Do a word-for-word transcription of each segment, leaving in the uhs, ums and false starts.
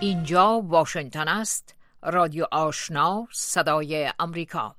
اینجا واشنگتن است. رادیو آشنا، صدای امریکا.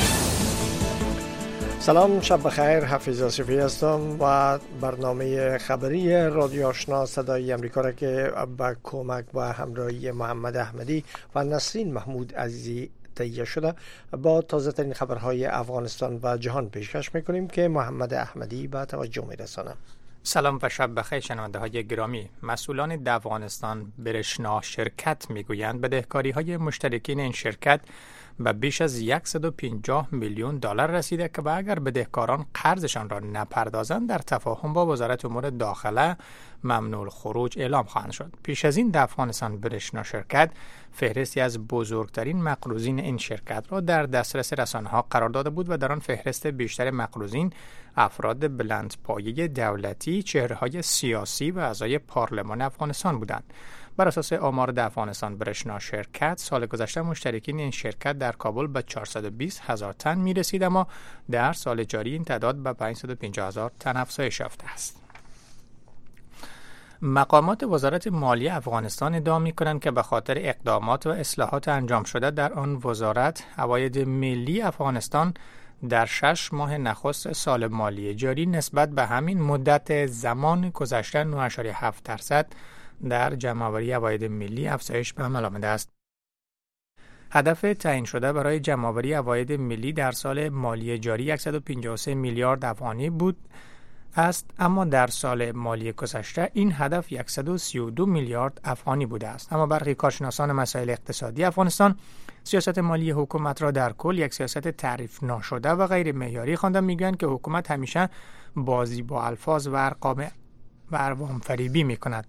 سلام، شب بخیر. حفیظ آصفی هستم و برنامه خبری رادیو آشنا صدای امریکا را که با کمک و همراهی محمد احمدی و نسرین محمود عزیزی تهیه شده با تازه ترین خبرهای افغانستان و جهان پیشکش میکنیم که محمد احمدی به توجه میرسانم. سلام و شب بخیر شنونده های گرامی. مسئولان افغانستان برشنا شرکت میگویند بدهکاری های مشترکین این شرکت به بیش از صد و پنجاه میلیون دلار رسیده که اگر بدهکاران قرضشان را نپردازند در تفاهم با وزارت امور داخله ممنوع الخروج اعلام خواهند شد. پیش از این در افغانستان برشنا شرکت فهرستی از بزرگترین مقروضین این شرکت را در دسترس رسانه‌ها قرار داده بود و در آن فهرست بیشتر مقروضین افراد بلندپایه دولتی، چهره‌های سیاسی و اعضای پارلمان افغانستان بودند. بر اساس آمار افغانستان برشنا شرکت سال گذشته مشترکین این شرکت در کابل به چهارصد و بیست هزار تن می رسید، اما در سال جاری این تعداد به پانصد و پنجاه هزار تن افزایش یافته است. مقامات وزارت مالیه افغانستان ادعا می کنند که به خاطر اقدامات و اصلاحات انجام شده در آن وزارت، عواید ملی افغانستان در شش ماه نخست سال مالی جاری نسبت به همین مدت زمان گذشته نه ممیز هفت درصد در جمع‌آوری عواید ملی افزایش به عمل آمده است. هدف تعیین شده برای جمع‌آوری عواید ملی در سال مالی جاری صد و پنجاه و سه میلیارد افغانی بود است، اما در سال مالی گذشته این هدف صد و سی و دو میلیارد افغانی بوده است. اما برخی کارشناسان مسائل اقتصادی افغانستان سیاست مالی حکومت را در کل یک سیاست تعریف ناشده و غیر معیاری خوانده. میگویند که حکومت همیشه بازی با الفاظ و ارقام و عوام فریبی میکند.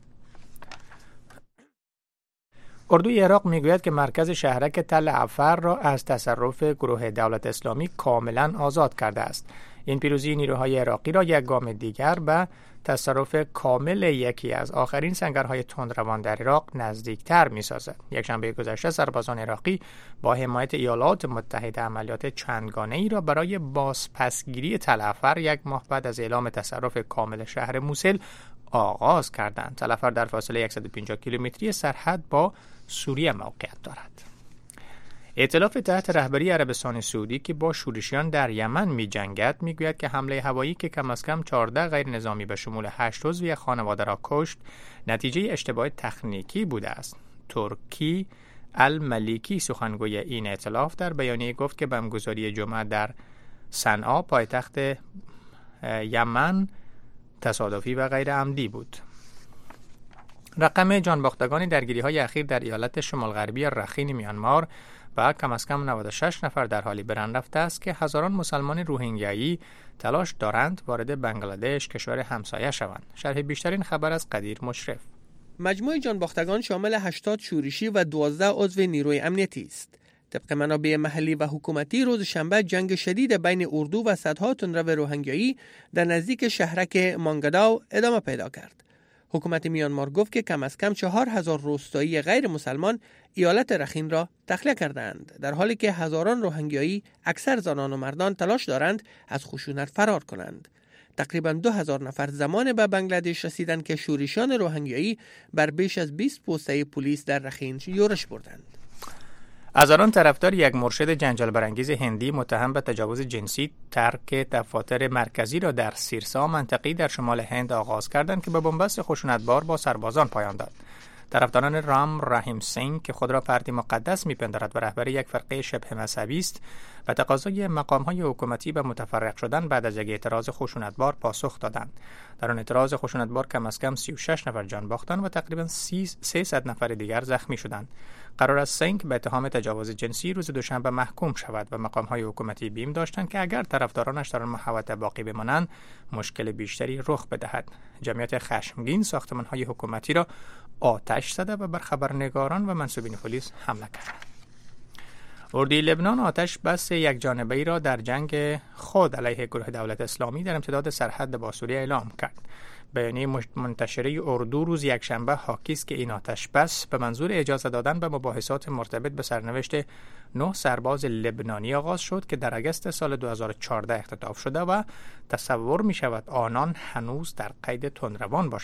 اردوی عراق میگوید که مرکز شهرک تل عفر را از تصرف گروه دولت اسلامی کاملا آزاد کرده است. این پیروزی نیروهای عراقی را یک گام دیگر به تصرف کامل یکی از آخرین سنگرهای تندروان در عراق نزدیکتر می‌سازد. یک شنبه گذشته سربازان عراقی با حمایت ایالات متحده عملیات چندگانه‌ای را برای بازپسگیری تل عفر یک ماه بعد از اعلام تصرف کامل شهر موصل آغاز کردند. تل عفر در فاصله صد و پنجاه کیلومتری سرحد با سوریه موقعیت دارد. ائتلاف تحت رهبری عربستان سعودی که با شورشیان در یمن می جنگد می گوید که حمله هوایی که کم از کم چهارده غیر نظامی به شمول هشت عضو یک خانواده را کشت نتیجه اشتباه تکنیکی بوده است. ترکی الملیکی سخنگوی این ائتلاف در بیانیه گفت که بمبگذاری جمعه در صنعا پایتخت یمن تصادفی و غیر عمدی بود. رقم جانباختگان درگیری‌های اخیر در ایالت شمال غربی رخین میانمار و کم از کم نود و شش نفر در حالی بران رفته است که هزاران مسلمان روهینگیایی تلاش دارند وارد بنگلادش کشور همسایه شوند. شرح بیشتر این خبر از قدیر مشرف. مجموع جانباختگان شامل هشتاد شورشی و دوازده عضو نیروی امنیتی است. طبق منابع محلی و حکومتی روز شنبه جنگ شدید بین اردو و صدها تندرو روهینگیایی در نزدیک شهرک مانگداو ادامه پیدا کرد. حکومت میانمار گفت که کم از کم چهار هزار روستایی غیر مسلمان ایالت رخین را تخلیه کردند، در حالی که هزاران روهینگیایی اکثر زنان و مردان تلاش دارند از خشونت فرار کنند. تقریبا دو هزار نفر زمان به بنگلادش رسیدند که شورشیان روهینگیایی بر بیش از بیست پوسته پلیس در رخین یورش بردند. هزاران طرفدار یک مرشد جنجال برانگیز هندی متهم به تجاوز جنسی ترک دفاتر مرکزی را در سیرسا منطقه‌ای در شمال هند آغاز کردند که به بنبست خشونتبار با سربازان پایان داد. طرفداران رام رحیم سینگ که خود را فردی مقدس می‌پندارد و رهبر یک فرقه شبه مذهبی است، به تقاضای مقام‌های حکومتی به متفرق شدن بعد از یک اعتراض خشونتبار پاسخ دادند. در آن اعتراض خشونتبار کم از کم سی و شش نفر جان باختند و تقریباً سیصد نفر دیگر زخمی شدند. قرار است سینگ به اتهام تجاوز جنسی روز دوشنبه محکوم شود و مقام‌های حکومتی بیم داشتند که اگر طرفدارانش در آن محوطه باقی بمانند مشکل بیشتری رخ بدهد. جمعیت خشمگین ساختمان‌های حکومتی را آتش زده و بر خبرنگاران و منصوبین پلیس حمله کرد. اردوی لبنان آتش بس یک جانبه‌ای را در جنگ خود علیه گروه دولت اسلامی در امتداد سرحد با سوریه اعلام کرد. بیانیه منتشره اردو روز یکشنبه حاکی است که این آتش بس به منظور اجازه دادن به مباحثات مرتبط به سرنوشت نه سرباز لبنانی آغاز شد که در آگوست سال دو هزار و چهارده اختتاف شده و تصور می شود آنان هنوز در قید تندروان باشند.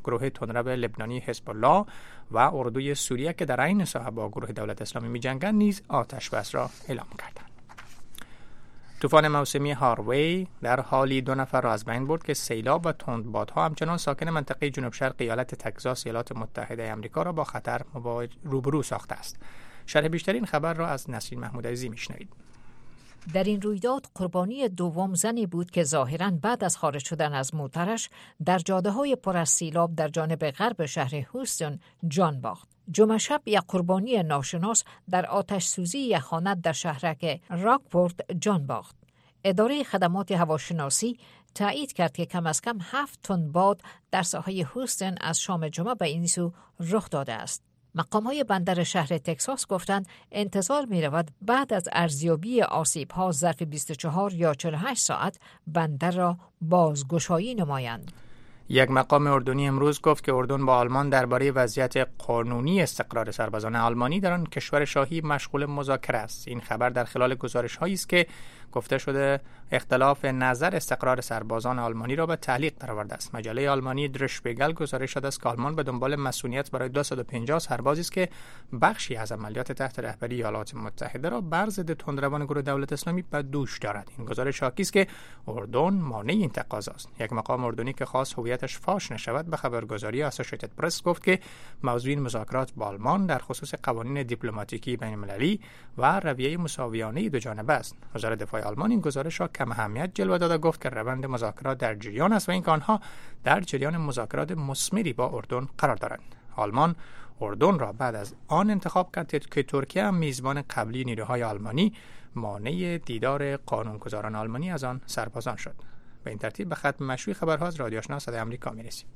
گروه تندرو لبنانی حزب الله و اردوی سوریه که در عین ساحه با گروه دولت اسلامی می‌جنگند نیز آتش بس را اعلام کردند. طوفان موسمی هاروی در حالی دو نفر را از بین برد که سیلاب و تندبادها همچنان ساکن منطقه جنوب شرق ایالت تگزاس ایالات متحده آمریکا را با خطر روبرو ساخته است. شرح بیشتر این خبر را از نسرین محمود عزیزی میشنوید. در این رویداد قربانی دوم زنی بود که ظاهراً بعد از خارج شدن از موترش در جاده‌های پر از سیلاب در جانب غرب شهر هوستون جان باخت. جمعه شب یک قربانی ناشناس در آتش سوزی یک خانه در شهرک راکپورت جان باخت. اداره خدمات هواشناسی تایید کرد که کم از کم هفت تن باد در ساحه هوستون از شام جمعه به این سو رخ داده است. مقام‌های بندر شهر تگزاس گفتند انتظار می‌رود بعد از ارزیابی آسیب‌ها ظرف بیست و چهار یا چهل و هشت ساعت بندر را بازگشایی نمایند. یک مقام اردنی امروز گفت که اردن با آلمان درباره وضعیت قانونی استقرار سربازان آلمانی در آن کشور شاهی مشغول مذاکره است. این خبر در خلال گزارش‌هایی است که گفته شده اختلاف نظر استقرار سربازان آلمانی را به تعلیق درآورده است. مجله آلمانی درشپیگل گزارش داده است که آلمان به دنبال مسئولیت برای دویست و پنجاه سربازی است که بخشی از عملیات تحت رهبری ایالات متحده را بر ضد تندروان گروه دولت اسلامی به دوش دارد. این گزارش حاکی است که اردن مانع این تقاضا است. یک مقام اردنی که خواست هویتش فاش نشود به خبرگزاری اسوسییتد پرس گفت که موضوع مذاکرات با آلمان در خصوص قوانین دیپلماتیکی بین‌المللی و رویه مساویانه دو جانبه است. وزارت دفاع آلمان این گزارش را کم اهمیت جلوه داده گفت که روند مذاکرات در جریان است و اینکه آنها در جریان مذاکرات مثمری با اردن قرار دارند. آلمان اردن را بعد از آن انتخاب کرد که ترکیه هم میزبان قبلی نیروهای آلمانی مانع دیدار قانونگذاران آلمانی از آن سربازان شد. به این ترتیب به ختم مشروع خبرها از رادیو آشنا صدای آمریکا می‌رسیم.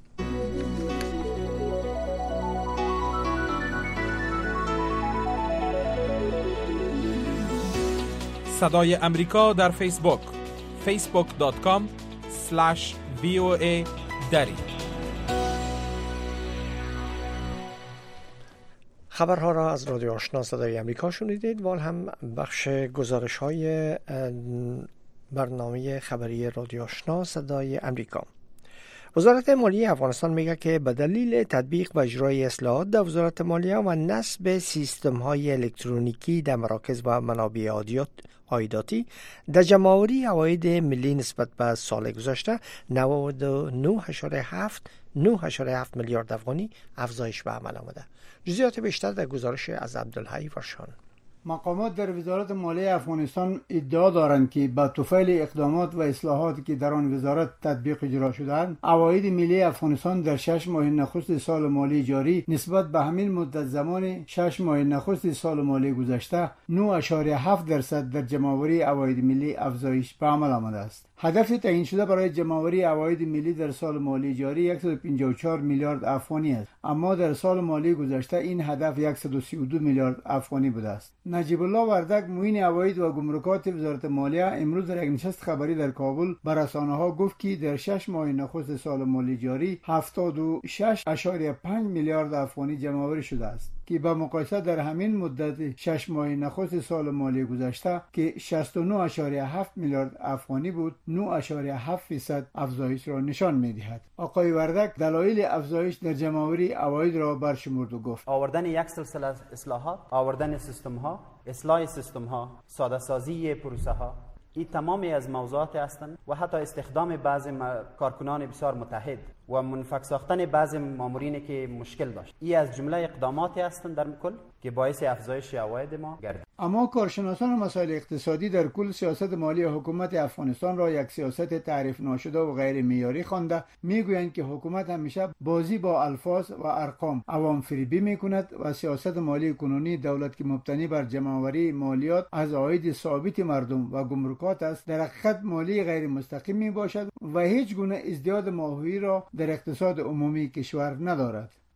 صدای امریکا در فیسبوک فیسبوک دات کام اسلش وی او ای دری. خبرها را از رادیو آشنا صدای امریکا شنیدید. وال هم بخش گزارش های برنامه خبری رادیو آشنا صدای امریکا. وزارت مالیه افغانستان میگه که به دلیل تطبیق و اجرای اصلاحات در وزارت مالیه و نصب سیستم های الکترونیکی در مراکز و منابع عایداتی در جمع‌آوری عواید ملی نسبت به سال گذشته نود و نه و هفت میلیارد افغانی افزایش به عمل آمده. جزئیات بیشتر در گزارش از عبدالحی ورشان. مقامات در وزارت مالیه افغانستان ادعا دارند که با طفیل اقدامات و اصلاحاتی که در آن وزارت تطبیق اجرا شدند، عواید ملی افغانستان در شش ماه نخست سال مالی جاری نسبت به همین مدت زمان شش ماه نخست سال مالی گذشته نه و هفت درصد در جمع‌آوری عواید ملی افزایش به عمل آمده است. هدف تعیین شده برای جمع‌آوری عواید ملی در سال مالی جاری صد و پنجاه و چهار میلیارد افغانی است، اما در سال مالی گذشته این هدف صد و سی و دو میلیارد افغانی بوده است. نجیب الله وردک معین عواید و گمرکات وزارت مالیه امروز در یک نشست خبری در کابل به رسانه‌ها گفت که در شش ماه نخست سال مالی جاری هفتاد و شش و پنج میلیارد افغانی جمع‌آوری شده است که با مقایسه در همین مدت شش ماه نخست سال مالی گذشته که شصت و نه و هفت میلیارد افغانی بود، نه و هفت درصد افزایش را نشان می‌دهد. آقای وردک دلایل افزایش در جمع‌آوری عواید را برشمرد و گفت: آوردن یک سلسله اصلاحات، آوردن سیستم‌ها، اصلاح سیستم‌ها، ساده سازی پروسه ها، این تمامی از موضوعات هستند و حتی استخدام بعضی کارکنان بسیار متحد و منفک ساختن بعضی مامورین که مشکل داشت. این از جمله اقداماتی هستند در کل که باعث افزایش عواید ما گردید. اما کارشناسان مسائل اقتصادی در کل سیاست مالی حکومت افغانستان را یک سیاست تعریف ناشده و غیر معیاری خوانده، میگویند که حکومت همیشه بازی با الفاظ و ارقام، عوام فریبی میکند و سیاست مالی کنونی دولت که مبتنی بر جمع‌آوری مالیات از عاید ثابت مردم و گمرکات است، در حقیقت مالی غیر مستقیم می باشد و هیچ گونه ازدیاد ماهوی را در اقتصاد عمومی کشور ندارد.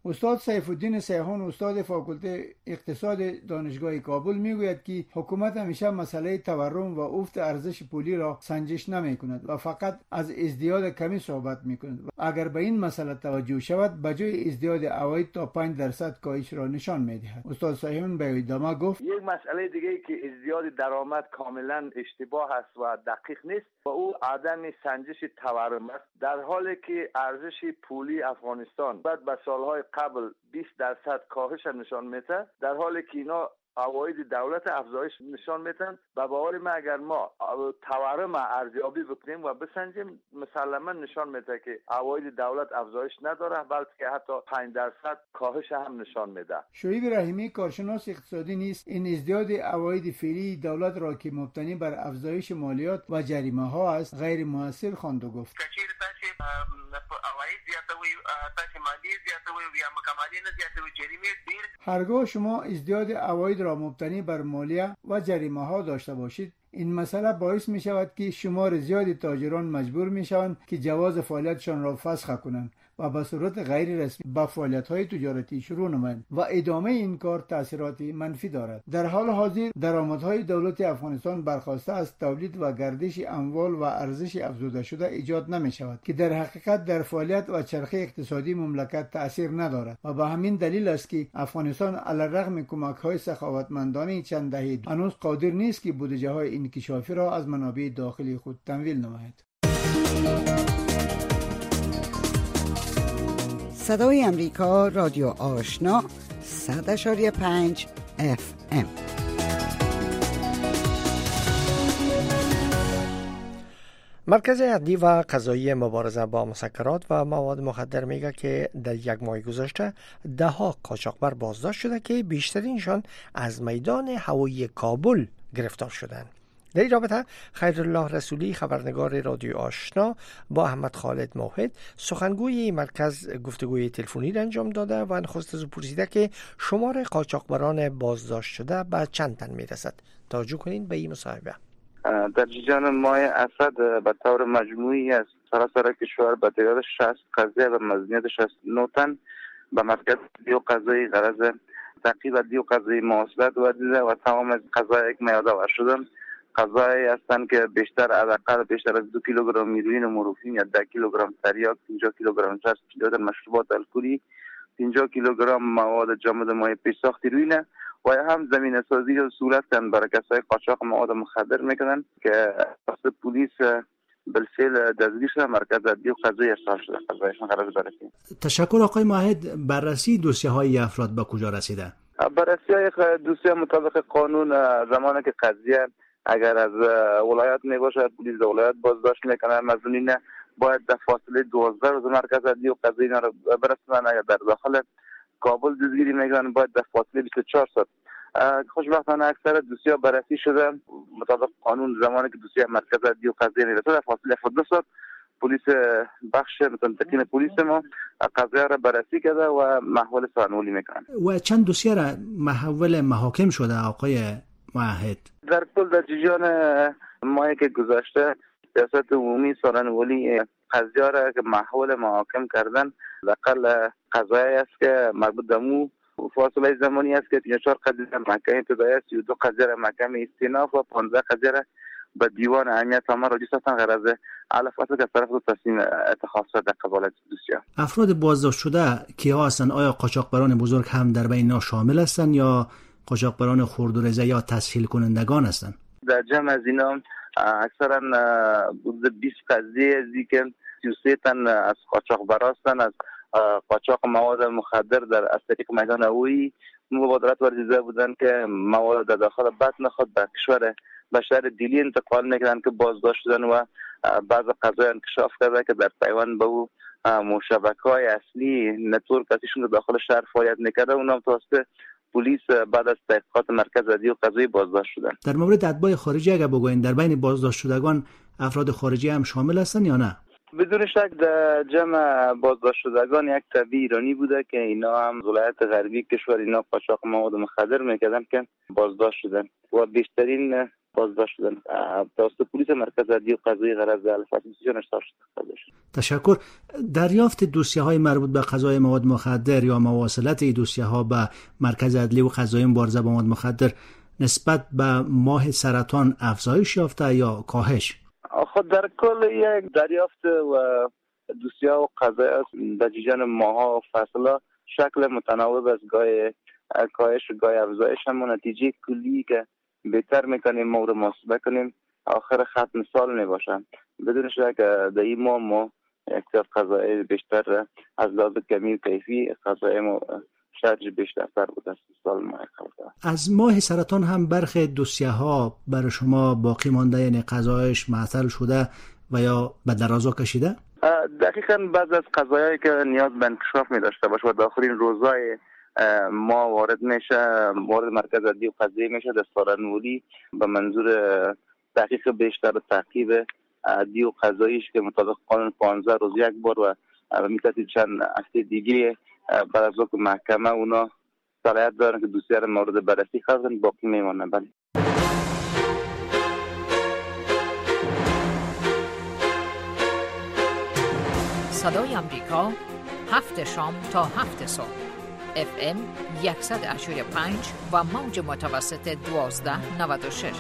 استاد سیف الدین سیحون استاد فاکولته اقتصاد دانشگاه کابل میگوید که حکومت همیشه مسئله تورم و افت ارزش پولی را سنجش نمی کند و فقط از ازدیاد کمی صحبت می کند. اگر به این مسئله توجه شود بجای ازدیاد عواید تا پنج درصد کاهش را نشان می دهد. استاد سیحون به ادامه گفت یک مسئله دیگه که ازدیاد درآمد کاملا اشتباه است و دقیق نیست و او عدم سنجش تورم است، در حالی که ارزش پولی افغانستان بعد به سالهای قبل بیست درصد کاهش نشان میده، در حالی که اینا عواید دولت افزایش نشان میدن. و باور ما اگر ما تورم ارزیابی بکنیم و بسنجیم مسلما نشان میده که عواید دولت افزایش نداره، بلکه حتی پنج درصد کاهش هم نشان میده. شعیب رحیمی کارشناس اقتصادی نیست این ازدیاد عواید فعلی دولت را که مبتنی بر افزایش مالیات و جریمه ها است غیر مؤثر خواند و گفت هرگاه شما ازدیاد عواید را مبتنی بر مالیه و جریمه ها داشته باشید، این مسئله باعث می شود که شمار زیادی تاجران مجبور می شوند که جواز فعالیتشان را فسخ کنند و به صورت غیر رسمی با فعالیت‌های تجارتی شروع نمایند و ادامه این کار تأثیرات منفی دارد. در حال حاضر درآمدهای دولت افغانستان برخواسته از تولید و گردش اموال و ارزش افزوده شده ایجاد نمی شود که در حقیقت در فعالیت و چرخه اقتصادی مملکت تأثیر ندارد و به همین دلیل است که افغانستان علیرغم کمک‌های سخاوتمندانه چند دهه هنوز قادر نیست که بودجه‌های انکشافی را از منابع داخلی خود تمویل نماید. صدای امریکا رادیو آشنا صد اشاری پنج اف ام. مرکز عدلی و قضایی مبارزه با مسکرات و مواد مخدر میگه که در یک ماه گذشته ده ها قاچاقبر بازداشت شده که بیشترینشان از میدان هوایی کابل گرفتار شدند. در این رابطه خیرالله رسولی خبرنگار رادیو آشنا با احمد خالد موحد سخنگوی مرکز گفتگوی تلفنی را انجام داده و نخست از پرسیده که شمار قاچاقبران بازداشت شده به چند تن میرسد. توجه کنین به این مصاحبه. در جریان ماه اسد به طور مجموعی از سراسر کشور به تعداد شصت قضیه و مزنیت شصت و نه تن به مرکز دیو قضایی غرض تعقیب دیو قضایی مواصلت ورزیده و تمام از قضایای که میادآور شدن قضایی هستند که بیشتر حداقل بیشتر از دو کیلوگرم هیروئین و مورفین یا ده کیلوگرم تریاک، پنجاه کیلوگرم چرس پیچیده مشروبات الکلی، پنجاه کیلوگرم مواد جامد مایع پیشساخت هیروئین و هم زمینه سازی و صورت کردن برای کسای قاچاق مواد مخدر میکنن که واسه پلیس بالفعل دستگیر شده مرکز عدلی و قضایی ارسال شده. قضایشون قرار بررسی. تشکر آقای موحد. بررسی دوسیه های افراد به کجا رسیده؟ بررسی های دوسیه مطابق قانون زمانی که قضیه اگر از ولایت میباشه پلیس ولایت بازداشت میکنه، مظنونین باید در فاصله دوازده روز مرکز عدلی و قضایی را برسونن. اگر در داخل کابل دستگیری میکنن باید در فاصله بیست و چهار ساعت. خوشبختانه اکثر دوسیه بررسی شده مطابق قانون. زمانی که دوسیه مرکز عدلی و قضایی میرسه در فاصله هفتاد و دو ساعت پلیس بخش متنقین پلیس ما قضیه را بررسی کرده و محول سوانولی میکنن. و چند دوسیه را محول محاکم شده آقای موحد؟ در کل در جریان ماهی که گذشته سیاست عمومی سوانولی قضیه را که محول محاکم کردن لقل قضایی است که مربوط به مو فاصله زمانی است که پنجاه و چهار قضیه محکمه ابتدایی، سی و دو قضیه را محکمه استئناف و پانزده قضیه را به دیوان امنیت عامه راجع ساختن غرض علف است که طرف تصمیم اتخاذ شده در قبالت دوسیه. افراد بازداشت شده کیا هستند؟ آیا قاچاقبران بزرگ هم در بین اینا شامل هستند یا قاچاقبران خرد و رضا یا تسهیل کنندگان هستند؟ در جمع از اینا اکثرا حدود بیست قضیه ازی که سی و سه تن از قاچاقبران هستند از قاچاق مواد مخدر در از طریق میدان هوایی مبادرت ورزیده بودند که مواد در داخل بطن خود به کشور به شهر دیلی انتقال میکنند که بازداشت شدن و بعض قضایا انکشاف کرده که در پیوند به او مشابکه‌های اصلی نتورک ازشون داخل شهر فعالیت میکرده. اونم توسط پلیس بعد از تحقیقات مرکز عدلی و قضایی بازداشت شدن. در مورد اتباع خارجی اگه بگوین در بین بازداشت شدگان افراد خارجی هم شامل هستن یا نه؟ بدون شک در جمع بازداشت شدگان یک تبعی ایرانی بوده که اینا هم ولایت غربی کشور اینا قاچاق مواد مخدر میکردن که بازداشت شدن و بیشترین بازداشت شدن. توسط پلیس مرکز عدلیه و قضایی غرض الفاسیشن ارسال شد. تشکر. دریافت دوسیه های مربوط به قضای مواد مخدر یا مواصلت این دوسیه ها به مرکز عدلیه و قضایی مبارزه با مواد مخدر نسبت به ماه سرطان افزایش یافته یا کاهش؟ خود در کل یک دریافت و دوسیه و قضایی در جریان ماها و فصلها شکل متناوب از گاه کاهش و گاه افزایش، هم نتیجه کلی که بهتر میکنیم ما رو محاسبه کنیم آخر ختم سال میباشم. بدون شک در این ماه ما اکتیاف قضایی بیشتر از لحاظ کمی و کیفی قضایی ما شرج بیشتر تر بود از سال ما. از ماه سرطان هم برخی دوسیه ها برای شما باقی مانده، یعنی قضایش معطل شده و یا به درازا کشیده؟ دقیقاً بعض از قضایایی که نیاز به انکشاف می داشته باشه و در آخرین روزهای ما وارد میشه، وارد مرکز عدلیه و قضایی میشه در سارنولی به منظور تحقیق بیشتر و تعقیب عدلیه و قضاییش که مطابق قانون پانزده روز یک بار و میتونید چند هفته دیگه بعد از حکم محکمه اونا صلاحیت دارن که دوسیه را مورد بررسی قرار بدن، باقی میمانه. بله. صدای امریکا، هفت شام تا هفت صبح، اف ام صد و هشت و پنج و موج متوسط دوازده نود و شش.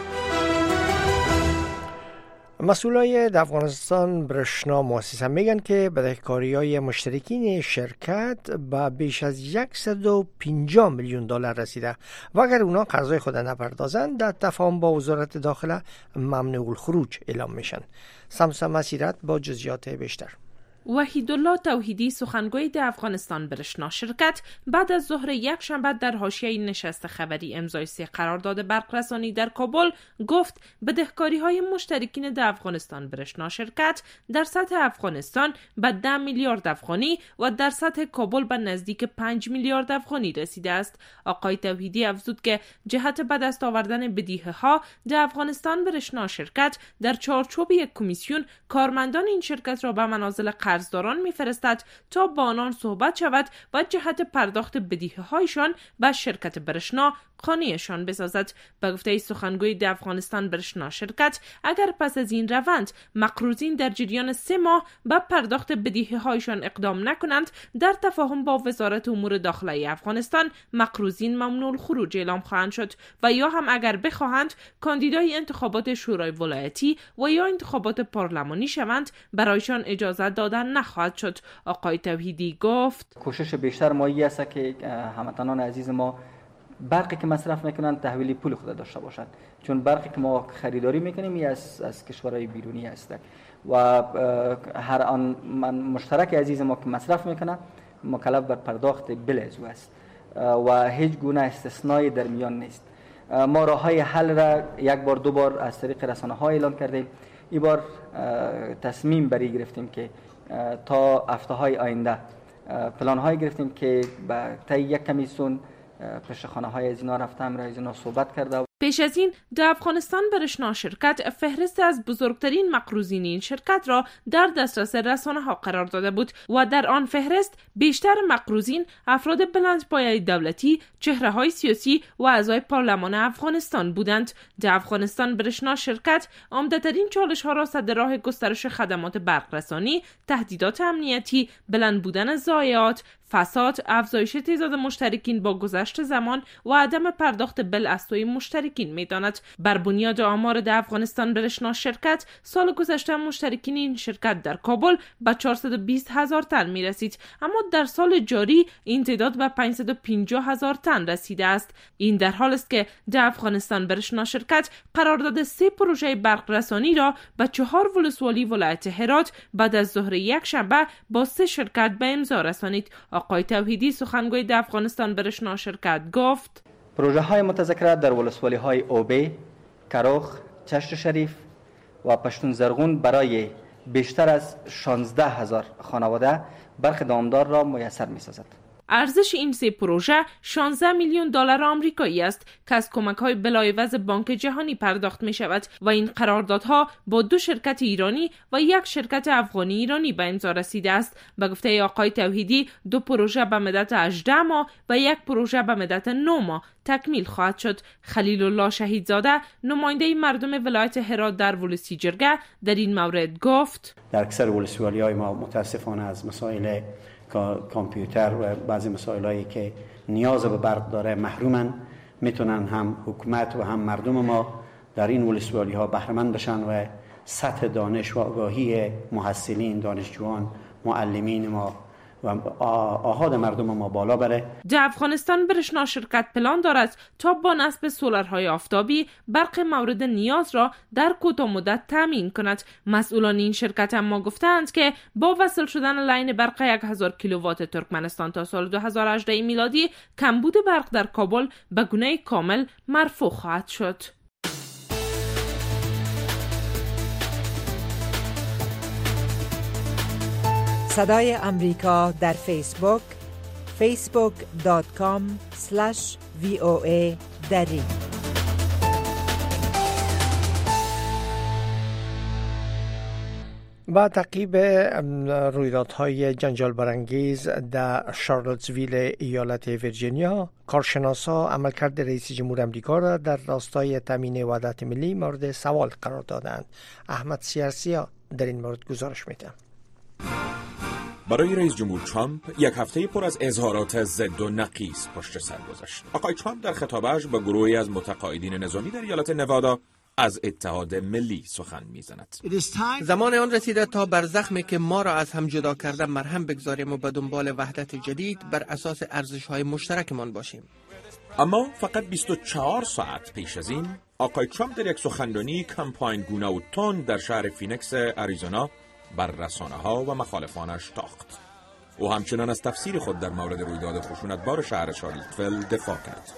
مسئولای در افغانستان برشنا مؤسسه میگن که بدهکاری‌های مشترکین شرکت به بیش از صد و پنجاه میلیون دلار رسیده و اگر اونا قرضای خود نپردازند در تفاهم با وزارت داخله ممنوع الخروج اعلام میشن. سمسم مسیرت با جزئیات بیشتر. وحیدالله توحیدی سخنگوی در افغانستان برشنا شرکت بعد از ظهر یک شنبه در حاشیه نشست خبری امضای سه قرارداد برقرسانی در کابل گفت بدهکاری‌های مشترکین در افغانستان برشنا شرکت در سطح افغانستان به ده میلیارد افغانی و در سطح کابل به نزدیک پنج میلیارد افغانی رسیده است. آقای توحیدی افزود که جهت به دست آوردن بدیه‌ها در افغانستان برشنا شرکت در چارچوب یک کمیسیون کارمندان این شرکت را به منازل قرضداران میفرستد تا با آنان صحبت شود و جهت پرداخت بدیه‌هایشان به شرکت برشنا قانعشان بسازد. به گفته سخنگوی در افغانستان برشنا شرکت اگر پس از این روند مقروضین در جریان سه ماه به پرداخت بدیه‌هایشان اقدام نکنند، در تفاهم با وزارت امور داخلی افغانستان مقروضین ممنوع الخروج اعلام خواهند شد و یا هم اگر بخواهند کاندیدای انتخابات شورای ولایتی و یا انتخابات پارلمانی شوند برایشان اجازه دادن نخواهد شد. آقای توحیدی گفت کوشش بیشتر مایی است که هموطنان عزیز ما برقی که مصرف میکنند تحویل پول خود داشته باشند، چون برقی که ما خریداری میکنیم از از کشورهای بیرونی است و هر آن من مشترک عزیز ما که مصرف میکنه مکلف بر پرداخت بل از او است و هیچ گونه استثنایی در میان نیست. ما راههای حل را یک بار دو بار از طریق رسانه ها اعلان کردیم. این بار تصمیم بری گرفتیم که تا هفته های آینده پلان های گرفتیم که با طی یک کمیسیون پیش خانه های از اینا رفتم، از اینا صحبت کرده. پیش از این در افغانستان برشنا شرکت فهرست از بزرگترین مقروضین این شرکت را در دسترس رسانه ها قرار داده بود و در آن فهرست بیشتر مقروضین افراد بلندپایه دولتی، چهره های سیاسی و اعضای پارلمان افغانستان بودند. در افغانستان برشنا شرکت عمده‌ترین چالش ها را سد راه گسترش خدمات برقرسانی، تهدیدات امنیتی، بلند بودن ضایعات، فساد، افزایش تعداد مشترکین با گذشت زمان و عدم پرداخت بل از سوی مشترکین می‌داند. بر بنیاد آمار در افغانستان برشنا شرکت سال گذشته مشترکین این شرکت در کابل به چهارصد و بیست هزار تن می‌رسید، اما در سال جاری این تعداد به پانصد و پنجاه هزار تن رسیده است. این در حالی است که در افغانستان برشنا شرکت قرارداد سه پروژه برقرسانی را به چهار ولسوالی ولایت هرات بعد از ظهر یک شنبه با سه شرکت به امضا رسانید. آقای توحیدی سخنگوی در افغانستان برشنا شرکت گفت پروژه های متذکره در ولسوالی های اوبی، کروخ، چشت شریف و پشتون زرغون برای بیشتر از شانزده هزار خانواده برخی دامدار را میسر می سازد. ارزش این سه پروژه شانزده میلیون دلار آمریکایی است که از کمک‌های بلایوز بانک جهانی پرداخت می شود و این قراردادها با دو شرکت ایرانی و یک شرکت افغانی ایرانی به امضا رسیده است. به گفته آقای توحیدی دو پروژه به مدت هجده ماه و یک پروژه به مدت نه ماه تکمیل خواهد شد. خلیل الله شهیدزاده نماینده مردم ولایت هرات در ولسی جرگه در این مورد گفت: در اکثر ولسوالی‌های ما متاسفانه از مسائل کامپیوتر و بعضی مسائلی که نیاز به برق داره محرومن. میتونن هم حکومت و هم مردم ما در این ولسوالی‌ها بهره مند بشن و سطح دانش و آگاهی محصلین، دانشجویان، معلمین ما و آحاد مردم ما بالا بره. در افغانستان برشنا شرکت پلان دارد تا با نصب سولرهای آفتابی برق مورد نیاز را در کوتاه مدت تامین کند. مسئولان این شرکت اما گفتند که با وصل شدن لاین برق هزار کیلووات ترکمنستان تا سال دو هزار و هجده میلادی کمبود برق در کابل به گونه کامل مرفوع خواهد شد. صدای امریکا در فیسبوک فیسبوک دات کام اسلش وی او ای دری. با تعقیب رویدادهای جنجال برانگیز در شارلوتسویل ایالت ویرجینیا، کارشناسا عملکرد رئیس جمهور آمریکا را در راستای تامین وحدت ملی مورد سوال قرار دادند. احمد سیارسیا در این مورد گزارش میده. برای رئیس جمهور ترامپ یک هفته پر از اظهارات ضد و نقیض پشت سر گذاشت. آقای ترامپ در خطابش با گروهی از متقاعدین نظامی در ایالت نوادا از اتحاد ملی سخن میزند. زمان آن رسیده تا بر زخمی که ما را از هم جدا کرده مرهم بگذاریم و به دنبال وحدت جدید بر اساس ارزش‌های مشترکمان باشیم. اما فقط بیست و چهار ساعت پیش از این آقای ترامپ در یک سخنرانی کمپاین گونه و تند در شهر فینکس اریزونا بر رسانه‌ها و مخالفانش تاخت. او همچنان از تفسیر خود در مورد رویداد خشونتبار شهر شارلوتسویل دفاع کرد.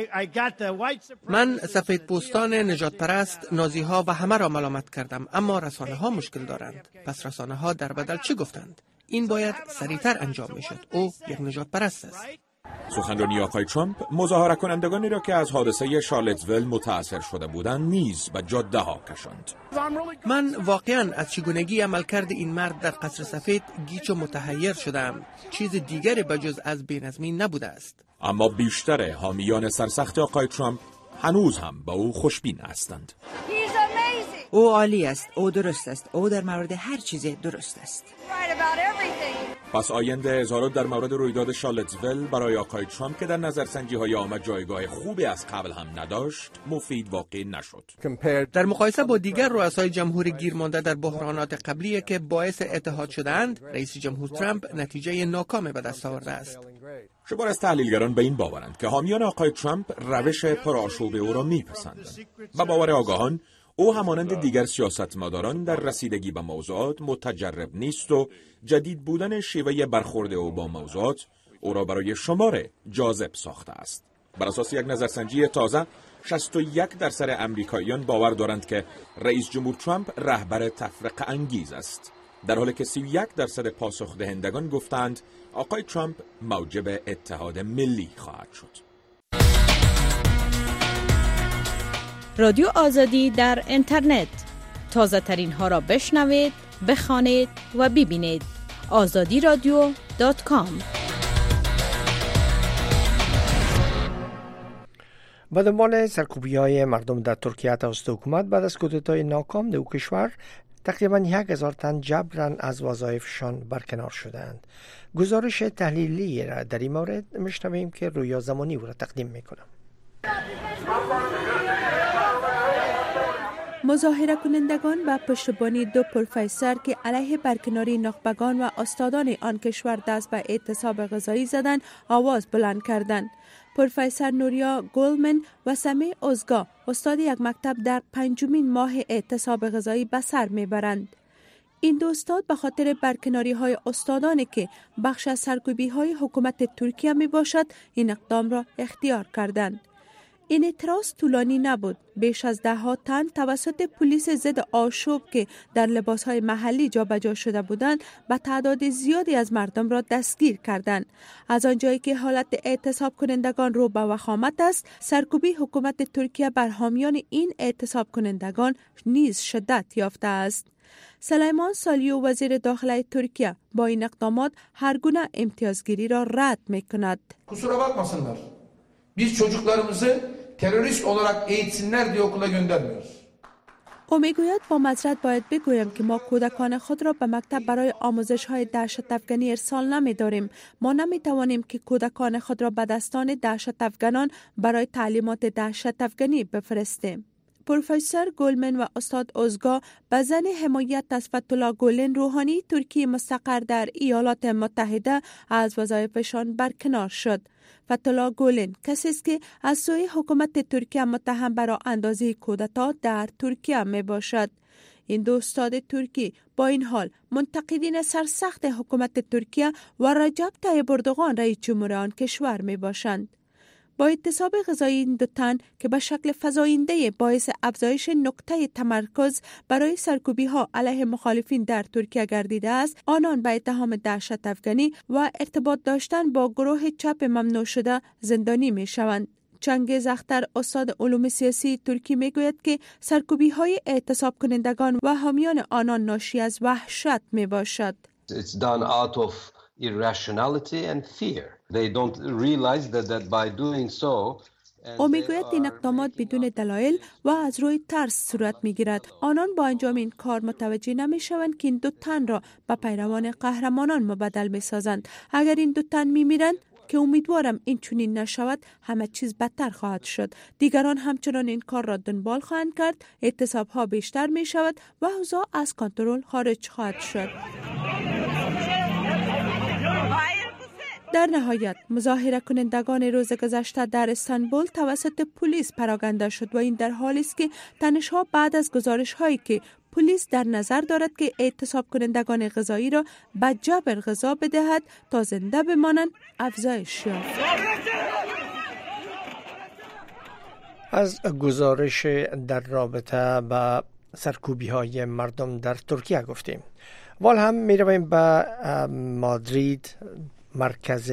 من سفید پوستان نجات پرست، نازی ها و همه را ملامت کردم، اما رسانه ها مشکل دارند. پس رسانه ها در بدل چه گفتند؟ این باید سریعتر انجام می شد. او یک نجات پرست است. سخنرانی آقای ترامپ مظاهره کنندگانی را که از حادثه شارلوتسویل متاثر شده بودند نیز به جاده ها کشاند. من واقعا از چگونگی عملکرد این مرد در قصر سفید گیج و متحیر شدم. چیز دیگری بجز از بی‌نظمی نبوده است. اما بیشتر حامیان سرسخت آقای ترامپ هنوز هم با او خوشبین هستند. او عالی است، او درست است، او در مورد هر چیز درست است. پس آینده اظهارات در مورد رویداد شارلوتسویل برای آقای ترامپ که در نظرسنجی‌های آمد جایگاه خوبی از قبل هم نداشت، مفید واقع نشد. در مقایسه با دیگر رؤسای جمهور گیر مانده در بحرانات قبلی که باعث اتحاد شدند، رئیس جمهور ترامپ نتیجه ناکام به دست آورده است. شمار از تحلیلگران به این باورند که حامیان آقای ترامپ روش پرآشوب او را میپسندند و باور آگاهان او همانند دیگر سیاستمداران در رسیدگی به موضوعات متجرب نیست و جدید بودن شیوه برخورد او با موضوعات او را برای شماره جاذب ساخته است. بر اساس یک نظرسنجی تازه، شصت و یک درصد امریکاییان باور دارند که رئیس جمهور ترامپ رهبر تفرقه انگیز است، در حالی که سی و یک درصد پاسخ دهندگان گفتند آقای ترامپ موجب اتحاد ملی خواهد شد. رادیو آزادی در اینترنت، تازه ترین ها را بشنوید، بخوانید و ببینید. آزادی رادیو دات کام. به دنبال سرکوبی‌های مردم در ترکیه توسط حکومت بعد از کودتای ناکام در کشور، تقریباً یک هزار تن جبراً از وظایفشان برکنار شدند. گزارش تحلیلی را در این مورد میشنویم که رویا زمانی او را تقدیم میکنم. مظاهره کنندگان و پشتیبانی دو پروفسور که علیه برکناری نخبگان و استادان آن کشور دست به اعتصاب غذایی زدند آواز بلند کردند. پروفسور نوریا گولمن و سمی اوزگا استاد یک مکتب در پنجمین ماه اعتصاب غذایی به سر میبرند. این دو استاد به خاطر برکناری های استادانی که بخش از سرکوبی های حکومت ترکیه می باشد این اقدام را اختیار کردند. این اعتراض طولانی نبود. بیش از ده ها تن توسط پلیس ضد آشوب که در لباسهای محلی جابجا شده بودند به تعداد زیادی از مردم را دستگیر کردند. از آنجایی که حالت اعتصاب کنندگان رو به وخامت است، سرکوبی حکومت ترکیه بر حامیان این اعتصاب کنندگان نیز شدت یافته است. سلیمان سالیو وزیر داخلی ترکیه با این اقدامات هر گونه امتیازگیری را رد می کند. Biz çocuklarımızı terörist olarak eğitsinler diye okula göndermiyoruz. او میگوید با معذرت باید بگویم که ما کودکان خود را به مکتب برای آموزش های دهشت افغانی ارسال نمی داریم. ما نمی توانیم که کودکان خود را به دستان دهشت افغانان برای تعلیمات دهشت افغانی بفرستیم. پروفسور گولمن و استاد اوزگا به زن حمایت از فتح‌الله گولن روحانی ترکی مستقر در ایالات متحده از وظایفشان برکنار شد. فتح‌الله گولن کسی است که از سوی حکومت ترکیه متهم بر اندازه کودتا در ترکیه می باشد. این دو استاد ترکی با این حال منتقدین سرسخت حکومت ترکیه و رجب طیب اردوغان رئیس جمهور آن کشور می باشند. با اعتصاب غذایی این دو تن که به شکل فزاینده باعث افزایش نقطه تمرکز برای سرکوبی ها علیه مخالفین در ترکیه گردیده است، آنان به اتهام دهشت افغانی و ارتباط داشتن با گروه چپ ممنوع شده زندانی می شوند. چنگیز اختر استاد علوم سیاسی ترکی می گوید که سرکوبی های اعتصاب کنندگان و حامیان آنان ناشی از وحشت می باشد. It's done out of irrationality and fear. They don't realize that, that by doing so او میگوید این اقدامات بدون دلایل و از روی ترس صورت میگیرد. آنان با انجام این کار متوجه نمی شوند که این دو تن را به پیروان قهرمانان مبدل می سازند. اگر این دو تن می میرند که امیدوارم این چنین نشود، همه چیز بدتر خواهد شد. دیگران همچنان این کار را دنبال خواهند کرد، اعتصاب ها بیشتر می شود و اوضاع از کنترل خارج خواهد شد. در نهایت مظاهره کنندگان روز گذشته در استانبول توسط پلیس پراگنده شد و این در حالی است که تنش‌ها بعد از گزارش هایی که پلیس در نظر دارد که اعتصاب کنندگان غذایی را به جبر غذا بدهد تا زنده بمانند افزایش یافت. از گزارش در رابطه با سرکوبی های مردم در ترکیه گفتیم. وال هم می رویم به مادرید، مرکز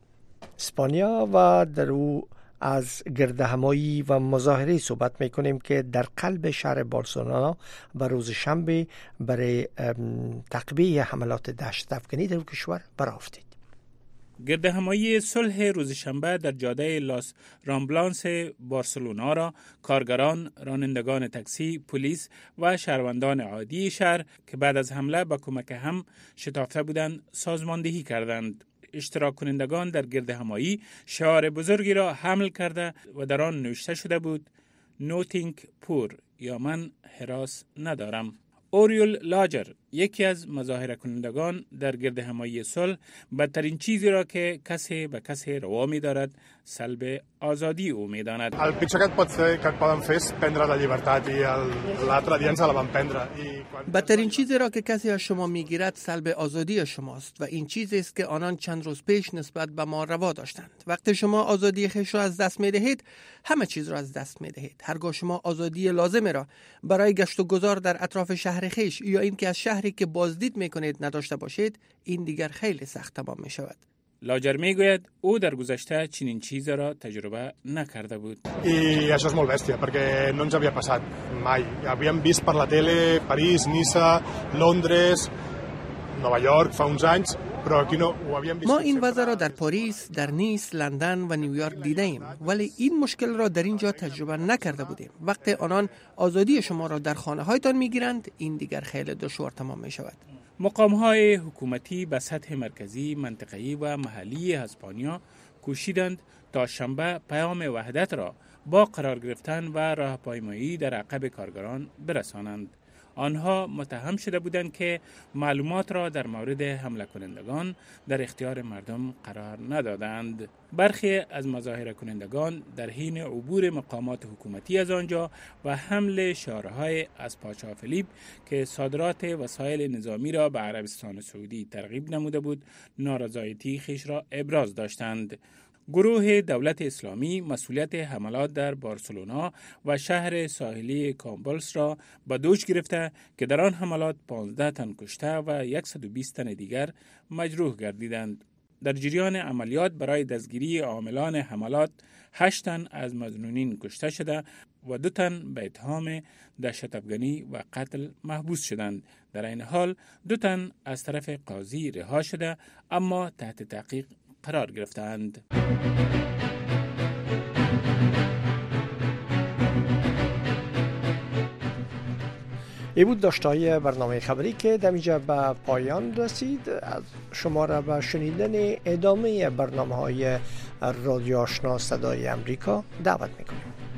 اسپانیا، و در او از گردهمایی و مظاهره صحبت می کنیم که در قلب شهر بارسلونا و روز شنبه برای تقویه حملات دهشت افغانی در کشور برافتید. گردهمایی صلح روز شنبه در جاده لاس رامبلانس بارسلونا را کارگران، رانندگان تاکسی، پلیس و شهروندان عادی شهر که بعد از حمله با کمک هم شتافته بودند سازماندهی کردند. اشتراک کنندگان در گردهمایی شعار بزرگی را حمل کرده و در آن نوشته شده بود نوتینگ پور، یا من هراس ندارم. اوریول لاجر، یکی از مظاهره کنندگان در گردهمایی صلح، بدترین چیزی را که کسی به کسی روا می دارد سلب آزادی او می داند. El pitjor que et pot fer, que et poden fer és prendre la llibertat i l'altre dia ens la van prendre. بدترین چیزی را که کسی از شما میگیرد سلب آزادی شماست و این چیزی است که آنان چند روز پیش نسبت به ما روا داشتند. وقتی شما آزادی خویش را از دست می دهید، همه چیز را از دست می دهید. هرگاه شما آزادی لازم را برای گشت و گذار در اطراف شهر خویش یا اینکه از شهری که بازدید میکنید نداشته باشید، این دیگر خیلی سخت تمام می شود. لاجر میگوید او در گذشته چنین چیز را تجربه نکرده بود. I això és molt bèstia perquè no ens havia passat mai. Havíem vist per la tele París, Niça, Londres, Nova York fa uns anys, però aquí no ho havíem vist. ما این وضع را در پاریس، در نیس، لندن و نیویورک دیده ایم، ولی این مشکل را در اینجا تجربه نکرده بودیم. وقتی آنان آزادی شما را در خانه هایتان میگیرند، این دیگر خیلی دشوار تمام می شود. مقام‌های حکومتی به سطح مرکزی، منطقه‌ای و محلی اسپانیا کوشیدند تا شنبه پیام وحدت را با قرار گرفتن و راهپیمایی در عقب کارگران برسانند. آنها متهم شده بودند که معلومات را در مورد حمله کنندگان در اختیار مردم قرار ندادند. برخی از مظاهره کنندگان در حین عبور مقامات حکومتی از آنجا و حمل شعارهای از پادشاه فیلیپ که صادرات وسایل نظامی را به عربستان سعودی ترغیب نموده بود، نارضایتی خویش را ابراز داشتند. گروه دولت اسلامی مسئولیت حملات در بارسلونا و شهر ساحلی کامبلس را به دوش گرفته که در آن حملات پانزده تن کشته و صد و بیست تن دیگر مجروح گردیدند. در جریان عملیات برای دستگیری عاملان حملات هشت تن از مظنونین کشته شده و دو تن به اتهام دهشت افغانی و قتل محبوس شدند. در این حال دو تن از طرف قاضی رها شده اما تحت تحقیق قرار گرفتند. این بود داشتهای برنامه خبری که دمیجا به پایان رسید. از شما را به شنیدن ادامه برنامه های رادیو آشنا صدای امریکا دعوت میکنیم.